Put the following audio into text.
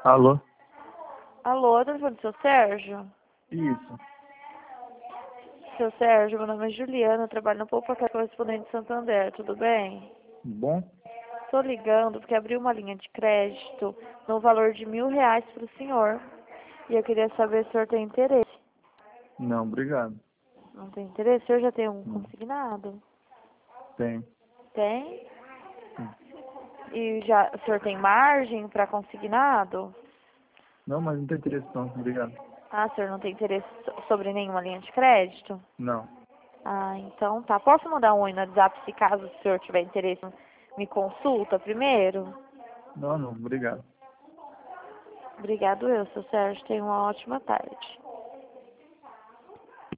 Alô? Alô, telefone do seu Sérgio? Isso. Seu Sérgio, meu nome é Juliana, eu trabalho no Poupacar Correspondente de Santander, tudo bem? Bom? Tô ligando porque abri uma linha de crédito no valor de R$ 1.000 para o senhor. E eu queria saber se o senhor tem interesse. Não, obrigado. Não tem interesse? O senhor já tem um Não. consignado? Tem. Tem? Sim. E já, o senhor tem margem para consignado? Não, mas não tem interesse não. Obrigado. Ah, o senhor não tem interesse sobre nenhuma linha de crédito? Não. Ah, então tá. Posso mandar um oi no WhatsApp se caso o senhor tiver interesse? Me consulta primeiro? Não, obrigado. Obrigado eu, seu Sérgio. Tenha uma ótima tarde.